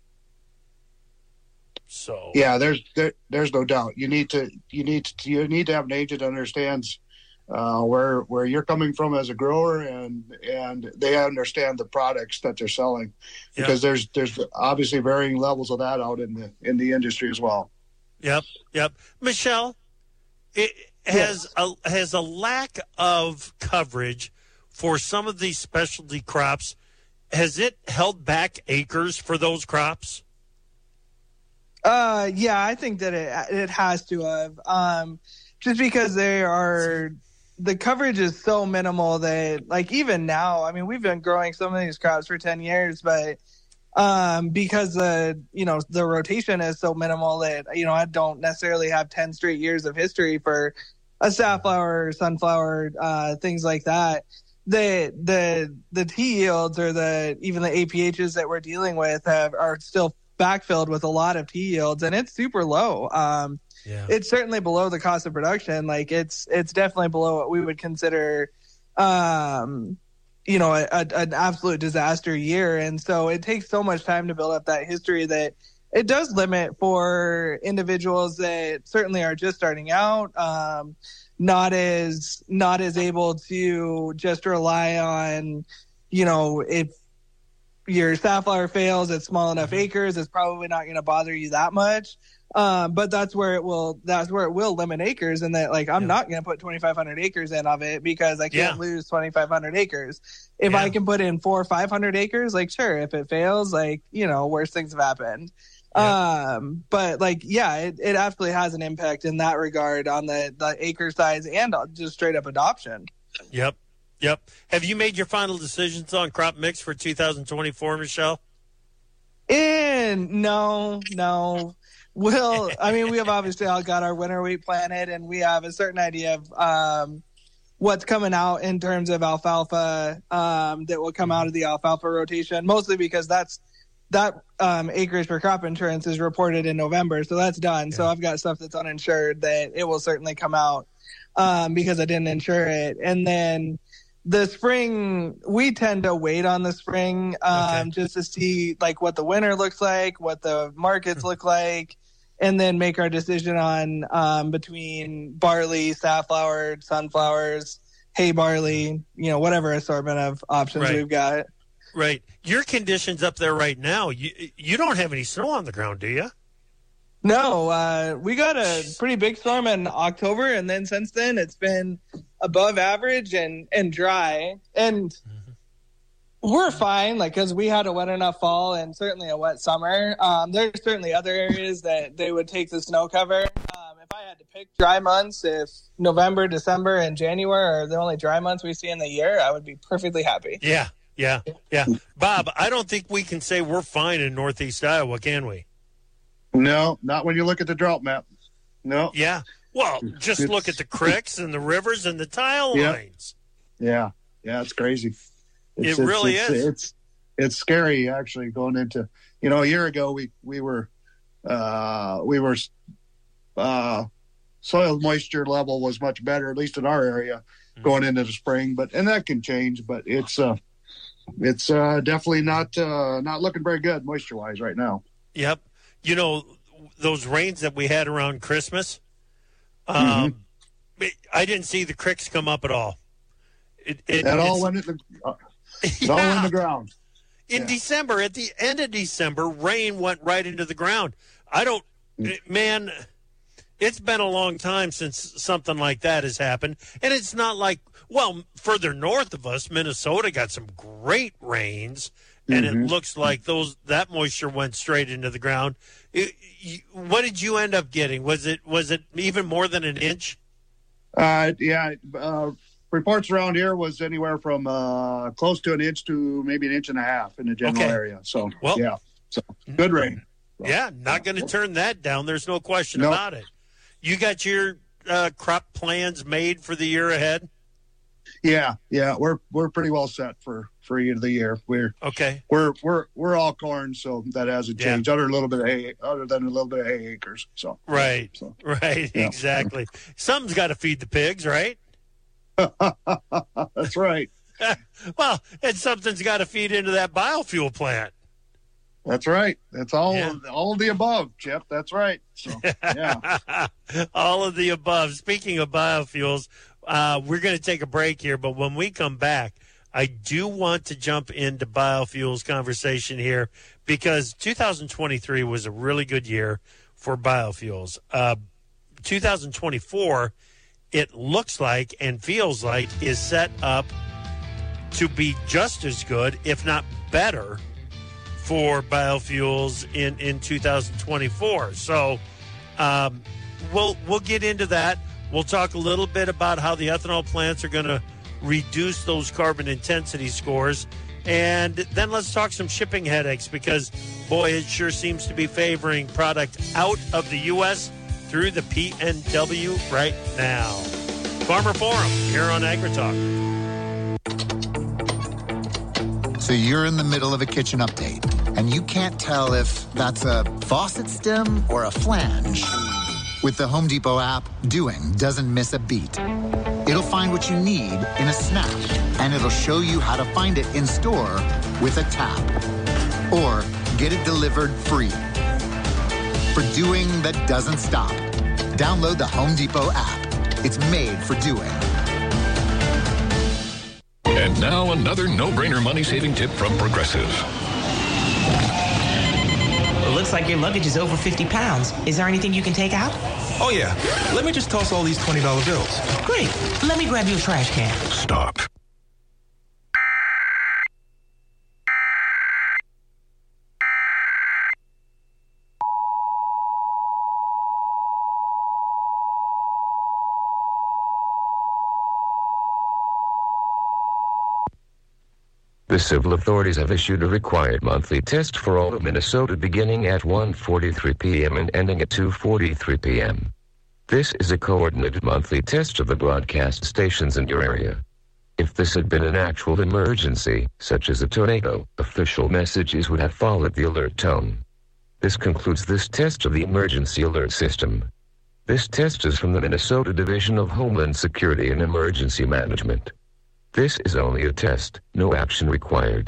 So yeah, there's no doubt. You need to have an agent that understands where you're coming from as a grower, and they understand the products that they're selling, because there's obviously varying levels of that out in the industry as well. Yep. Michelle, has a lack of coverage for some of these specialty crops, has it held back acres for those crops? Yeah, I think that it has to have. Just because the coverage is so minimal that, like, even now, I mean, we've been growing some of these crops for 10 years, but because the rotation is so minimal that, I don't necessarily have 10 straight years of history for a safflower, sunflower, things like that. The tea yields or even the APHs that we're dealing with are still backfilled with a lot of tea yields, and it's super low. It's certainly below the cost of production. Like it's definitely below what we would consider, an absolute disaster year. And so it takes so much time to build up that history that it does limit for individuals that certainly are just starting out, not as able to just rely on, if your safflower fails at small enough acres, it's probably not going to bother you that much. But that's where it will limit acres, and that, like, I'm not going to put 2,500 acres in of it because I can't lose 2,500 acres. If I can put in 400 or 500 acres, like, sure, if it fails, like, worse things have happened. But it absolutely has an impact in that regard on the acre size and just straight up adoption. Yep. Have you made your final decisions on crop mix for 2024, Michelle? No. Well, I mean, we have obviously all got our winter wheat planted, and we have a certain idea of what's coming out in terms of alfalfa that will come out of the alfalfa rotation, mostly because that acreage for crop insurance is reported in November, so that's done. So I've got stuff that's uninsured that it will certainly come out because I didn't insure it. And then the spring, we tend to wait on the spring just to see, like, what the winter looks like, what the markets look like, and then make our decision on between barley, safflower, sunflowers, hay barley, whatever assortment of options we've got. Right. Your conditions up there right now, you don't have any snow on the ground, do you? No, we got a pretty big storm in October, and then since then it's been above average and dry. And we're fine, like, because we had a wet enough fall and certainly a wet summer. There's certainly other areas that they would take the snow cover. If I had to pick dry months, if November, December, and January are the only dry months we see in the year, I would be perfectly happy. Yeah. Bob, I don't think we can say we're fine in Northeast Iowa, can we? No, not when you look at the drought map. No. Yeah. Well, just look at the creeks and the rivers and the tile lines. Yeah, it's crazy. It really is. It's scary, actually, going into, a year ago we were soil moisture level was much better, at least in our area, going into the spring. And that can change, but it's definitely not looking very good moisture wise right now. Yep. Those rains that we had around Christmas, I didn't see the creeks come up at all. It all went in the ground. In December, at the end of December, rain went right into the ground. Man, it's been a long time since something like that has happened. And it's not like, further north of us, Minnesota got some great rains. And it looks like that moisture went straight into the ground. What did you end up getting? Was it even more than an inch? Reports around here was anywhere from close to an inch to maybe an inch and a half in the general area. So good rain. Yeah, not going to turn that down. There's no question about it. You got your crop plans made for the year ahead? Yeah, we're pretty well set for the year. We're all corn, so that hasn't changed. Other than a little bit of hay acres. So right, exactly. Something's got to feed the pigs, right? That's right. Well, and something's got to feed into that biofuel plant. That's right. That's all of the above, Chip. That's right. So, yeah. All of the above. Speaking of biofuels, we're going to take a break here, but when we come back, I do want to jump into biofuels conversation here because 2023 was a really good year for biofuels. 2024, it looks like and feels like is set up to be just as good, if not better, for biofuels in 2024. So we'll get into that. We'll talk a little bit about how the ethanol plants are going to reduce those carbon intensity scores. And then let's talk some shipping headaches because, boy, it sure seems to be favoring product out of the U.S. through the PNW right now. Farmer Forum here on AgriTalk. So you're in the middle of a kitchen update, and you can't tell if that's a faucet stem or a flange. With the Home Depot app, doing doesn't miss a beat. It'll find what you need in a snap, and it'll show you how to find it in store with a tap. Or get it delivered free. For doing that doesn't stop, download the Home Depot app. It's made for doing. And now another no-brainer money-saving tip from Progressive. Looks like your luggage is over 50 pounds. Is there anything you can take out? Oh, yeah. Let me just toss all these $20 bills. Great. Let me grab you a trash can. Stop. The civil authorities have issued a required monthly test for all of Minnesota beginning at 1:43 p.m. and ending at 2:43 p.m. This is a coordinated monthly test of the broadcast stations in your area. If this had been an actual emergency, such as a tornado, official messages would have followed the alert tone. This concludes this test of the emergency alert system. This test is from the Minnesota Division of Homeland Security and Emergency Management. This is only a test, no action required.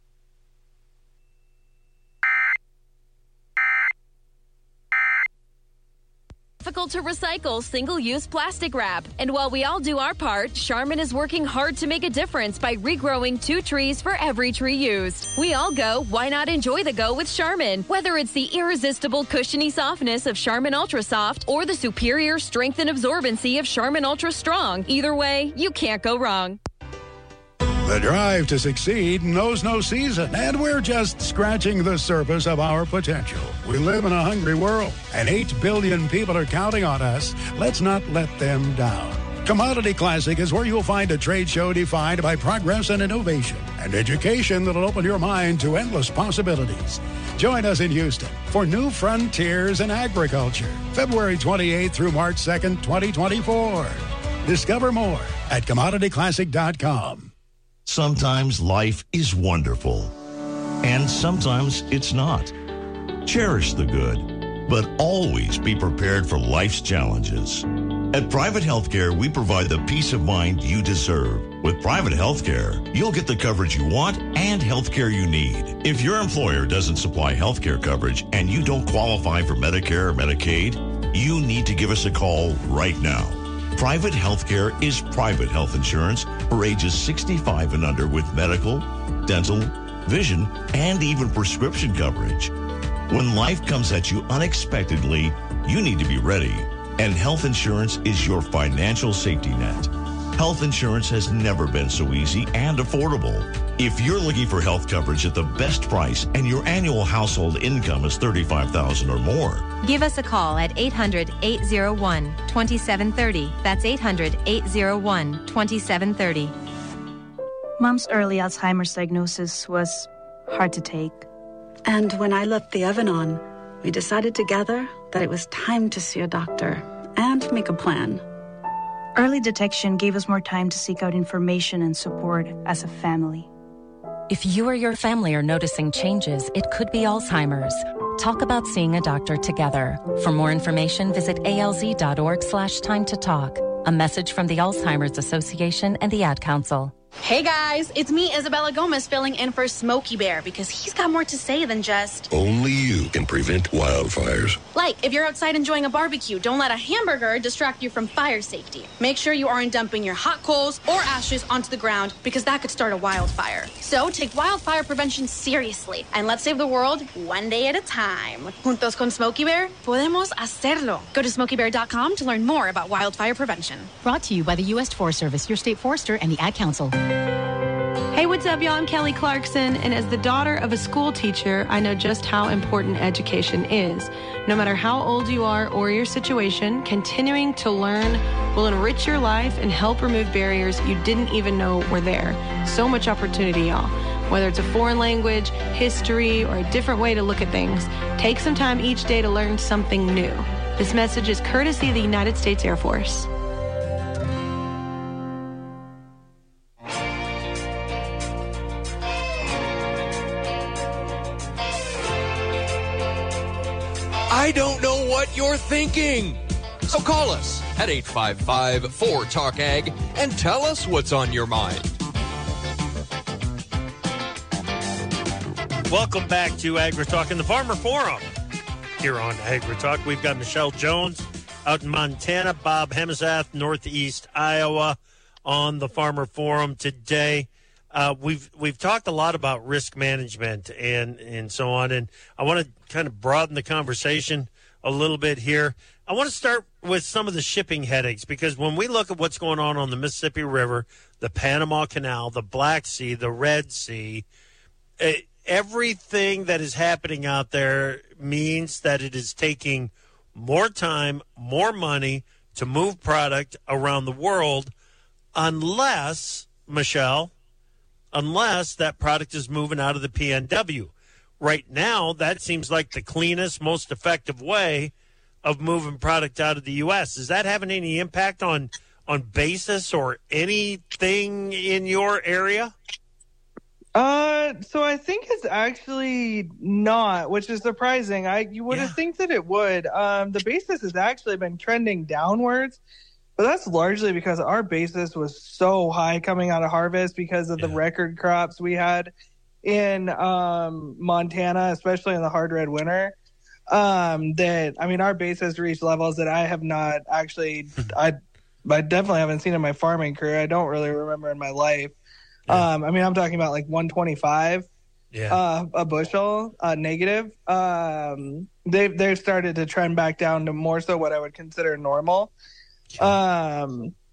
Difficult to recycle single-use plastic wrap. And while we all do our part, Charmin is working hard to make a difference by regrowing 2 trees for every tree used. We all go, why not enjoy the go with Charmin? Whether it's the irresistible cushiony softness of Charmin Ultra Soft or the superior strength and absorbency of Charmin Ultra Strong, either way, you can't go wrong. The drive to succeed knows no season, and we're just scratching the surface of our potential. We live in a hungry world, and 8 billion people are counting on us. Let's not let them down. Commodity Classic is where you'll find a trade show defined by progress and innovation, and education that'll open your mind to endless possibilities. Join us in Houston for New Frontiers in Agriculture, February 28th through March 2nd, 2024. Discover more at CommodityClassic.com. Sometimes life is wonderful, and sometimes it's not. Cherish the good, but always be prepared for life's challenges. At Private Healthcare, we provide the peace of mind you deserve. With Private Healthcare, you'll get the coverage you want and healthcare you need. If your employer doesn't supply healthcare coverage and you don't qualify for Medicare or Medicaid, you need to give us a call right now. Private Healthcare is private health insurance for ages 65 and under with medical, dental, vision, and even prescription coverage. When life comes at you unexpectedly, you need to be ready. And health insurance is your financial safety net. Health insurance has never been so easy and affordable. If you're looking for health coverage at the best price and your annual household income is $35,000 or more, give us a call at 800-801-2730. That's 800-801-2730. Mom's early Alzheimer's diagnosis was hard to take. And when I left the oven on, we decided together that it was time to see a doctor and make a plan. Early detection gave us more time to seek out information and support as a family. If you or your family are noticing changes, it could be Alzheimer's. Talk about seeing a doctor together. For more information, visit alz.org/time-to-talk. A message from the Alzheimer's Association and the Ad Council. Hey guys, it's me, Isabella Gomez, filling in for Smokey Bear because he's got more to say than just... Only you can prevent wildfires. Like, if you're outside enjoying a barbecue, don't let a hamburger distract you from fire safety. Make sure you aren't dumping your hot coals or ashes onto the ground because that could start a wildfire. So take wildfire prevention seriously and let's save the world one day at a time. Juntos con Smokey Bear, podemos hacerlo. Go to smokeybear.com to learn more about wildfire prevention. Brought to you by the U.S. Forest Service, your state forester, and the Ad Council. Hey, what's up, y'all? I'm Kelly Clarkson, and as the daughter of a school teacher, I know just how important education is. No matter how old you are or your situation, continuing to learn will enrich your life and help remove barriers you didn't even know were there. So much opportunity, y'all. Whether it's a foreign language, history, or a different way to look at things, take some time each day to learn something new. This message is courtesy of the United States Air Force. I don't know what you're thinking. So call us at 855-4TALK-AG and tell us what's on your mind. Welcome back to AgriTalk and the Farmer Forum here on AgriTalk. We've got Michelle Jones out in Montana, Bob Hemasath, Northeast Iowa, on the Farmer Forum today. We've talked a lot about risk management and so on, and I want to kind of broaden the conversation a little bit here. I want to start with some of the shipping headaches, because when we look at what's going on the Mississippi River, the Panama Canal, the Black Sea, the Red Sea, everything that is happening out there means that it is taking more time, more money to move product around the world, unless, Michelle, that product is moving out of the PNW. Right now, that seems like the cleanest, most effective way of moving product out of the U.S. Is that having any impact on basis or anything in your area? So I think it's actually not, which is surprising. You would have think that it would. The basis has actually been trending downwards. But that's largely because our basis was so high coming out of harvest because of the record crops we had in Montana, especially in the hard red winter. Our basis reached levels that I have not actually, I definitely haven't seen in my farming career. I don't really remember in my life. Yeah. I'm talking about like 125 a bushel negative. They've started to trend back down to more so what I would consider normal. I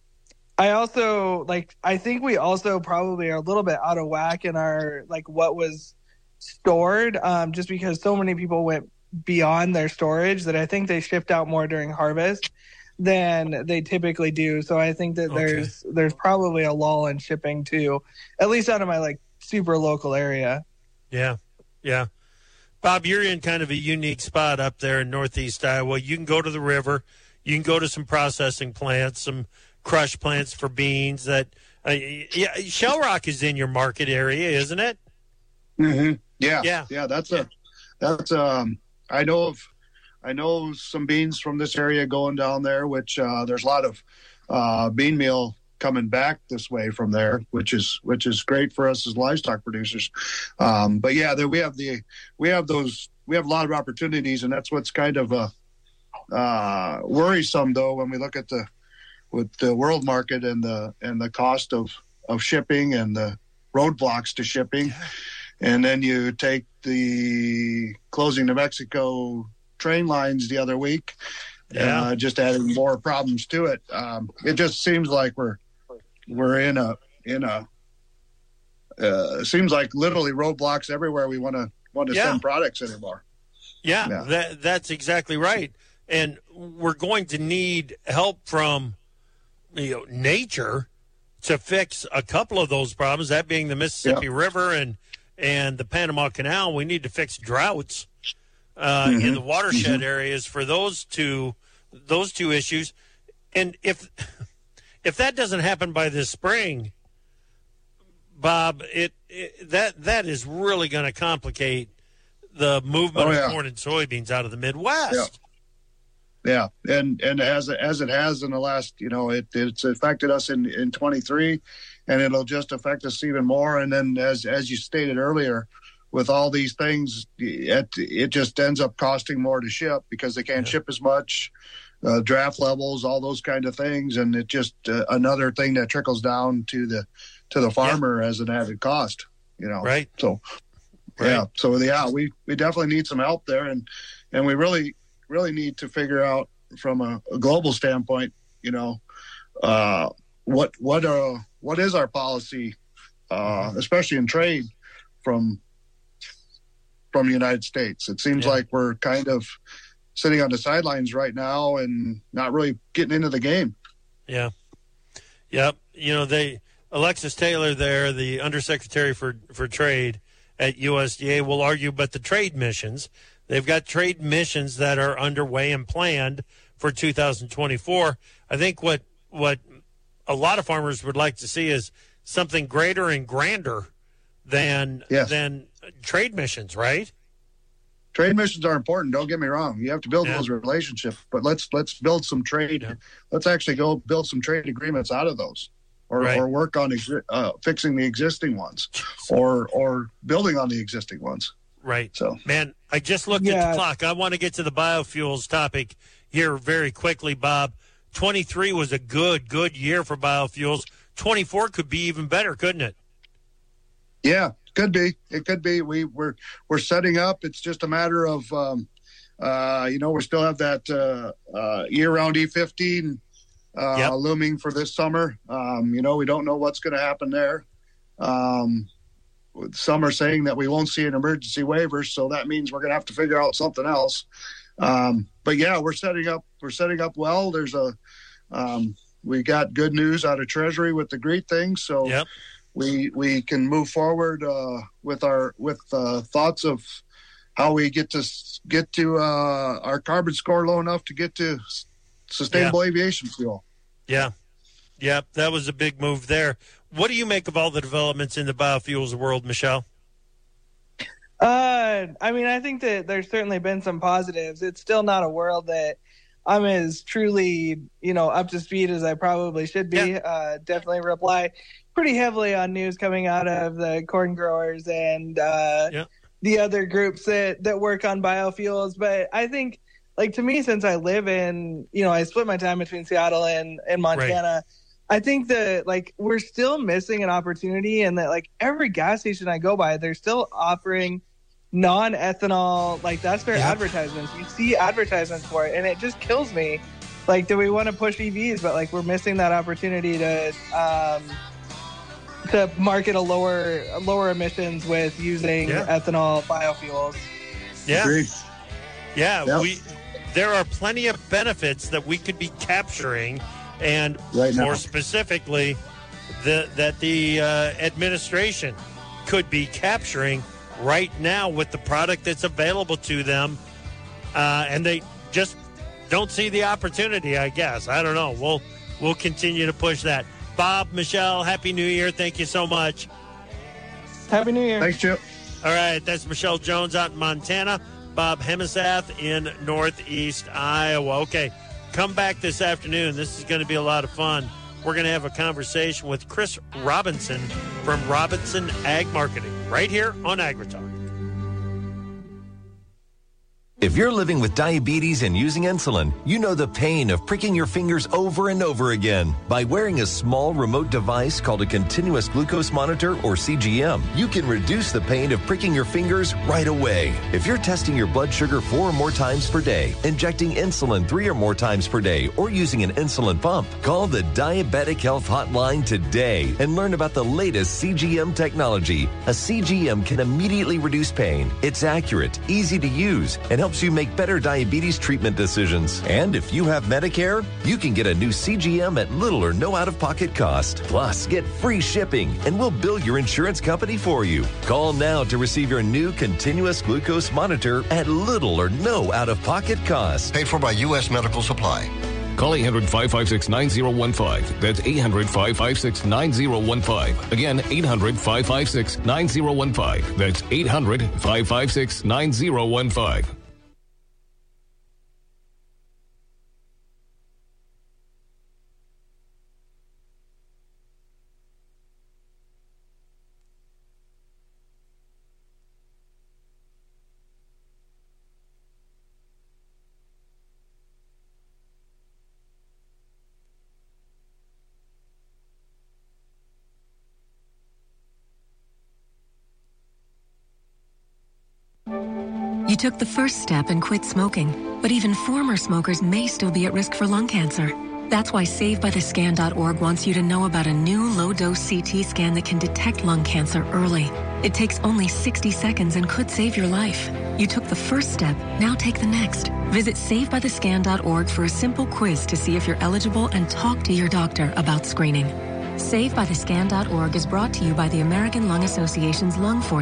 think we also probably are a little bit out of whack in our, what was stored, just because so many people went beyond their storage that I think they shipped out more during harvest than they typically do. So I think that there's probably a lull in shipping too, at least out of my super local area. Yeah. Yeah. Bob, you're in kind of a unique spot up there in Northeast Iowa. You can go to the river. You can go to some processing plants, some crush plants for beans. Shell Rock is in your market area, isn't it? Mm-hmm. Yeah. I know some beans from this area going down there, which there's a lot of bean meal coming back this way from there, which is great for us as livestock producers. But yeah, we have a lot of opportunities, and that's what's kind of worrisome though when we look at the world market and the cost of shipping and the roadblocks to shipping, and then you take the closing New Mexico train lines the other week, just adding more problems to it. It just seems like we're in a seems like literally roadblocks everywhere we want to send products anymore. That's exactly right. And we're going to need help from nature to fix a couple of those problems, that being the Mississippi River and the Panama Canal. We need to fix droughts in the watershed areas for those two issues. And if that doesn't happen by this spring, Bob, that is really going to complicate the movement of corn and soybeans out of the Midwest. Yeah, and as it has in the last, it's affected us in 23, and it'll just affect us even more. And then as you stated earlier, with all these things, it just ends up costing more to ship because they can't ship as much, draft levels, all those kind of things, and it just another thing that trickles down to the farmer as an added cost. Right. So we definitely need some help there, and we really need to figure out from a global standpoint, what is our policy, especially in trade from the United States. It seems like we're kind of sitting on the sidelines right now and not really getting into the game. Yeah. Yep. Alexis Taylor there, the Undersecretary for Trade at USDA, will argue, but the trade missions, they've got trade missions that are underway and planned for 2024. I think what a lot of farmers would like to see is something greater and grander than trade missions, right? Trade missions are important. Don't get me wrong. You have to build those relationships, but let's build some trade. Yeah. Let's actually go build some trade agreements out of those, or work on fixing the existing ones, or building on the existing ones. Right. So, man, I just looked at the clock. I want to get to the biofuels topic here very quickly, Bob. 23 was a good year for biofuels. 24 could be even better, couldn't it? Yeah, could be. It could be. We're setting up. It's just a matter of, we still have that year-round E15 looming for this summer. We don't know what's going to happen there. Some are saying that we won't see an emergency waiver, so that means we're going to have to figure out something else. But yeah, we're setting up well. There's we got good news out of Treasury with the GREET thing, so we can move forward with thoughts of how we get to our carbon score low enough to get to sustainable aviation fuel. Yeah, that was a big move there. What do you make of all the developments in the biofuels world, Michelle? I think that there's certainly been some positives. It's still not a world that I'm as truly, up to speed as I probably should be. Definitely rely pretty heavily on news coming out of the corn growers and the other groups that work on biofuels. But I think, to me, since I live in, I split my time between Seattle and Montana, I think that, we're still missing an opportunity, and that, every gas station I go by, they're still offering non-ethanol, that's their advertisements. You see advertisements for it, and it just kills me. Do we want to push EVs, but, we're missing that opportunity to market a lower emissions with using ethanol biofuels. Yeah. Agreed. Yeah, there are plenty of benefits that we could be capturing, and more specifically, that the administration could be capturing right now with the product that's available to them, and they just don't see the opportunity, I guess. I don't know. We'll continue to push that. Bob, Michelle, Happy New Year. Thank you so much. Happy New Year. Thanks, Chip. All right, that's Michelle Jones out in Montana, Bob Hemisath in Northeast Iowa. Okay, come back this afternoon. This is going to be a lot of fun. We're going to have a conversation with Chris Robinson from Robinson Ag Marketing right here on AgriTalk. If you're living with diabetes and using insulin, you know the pain of pricking your fingers over and over again. By wearing a small remote device called a continuous glucose monitor, or CGM, you can reduce the pain of pricking your fingers right away. If you're testing your blood sugar 4 or more times per day, injecting insulin 3 or more times per day, or using an insulin pump, call the Diabetic Health Hotline today and learn about the latest CGM technology. A CGM can immediately reduce pain. It's accurate, easy to use, and helps you make better diabetes treatment decisions. And if you have Medicare, you can get a new CGM at little or no out-of-pocket cost. Plus, get free shipping, and we'll bill your insurance company for you. Call now to receive your new continuous glucose monitor at little or no out-of-pocket cost. Paid for by U.S. Medical Supply. Call 800-556-9015. That's 800-556-9015. Again, 800-556-9015. That's 800-556-9015. You took the first step and quit smoking, but even former smokers may still be at risk for lung cancer. That's why SaveByTheScan.org wants you to know about a new low-dose CT scan that can detect lung cancer early. It takes only 60 seconds and could save your life. You took the first step, now take the next. Visit SaveByTheScan.org for a simple quiz to see if you're eligible and talk to your doctor about screening. SaveByTheScan.org is brought to you by the American Lung Association's Lung Force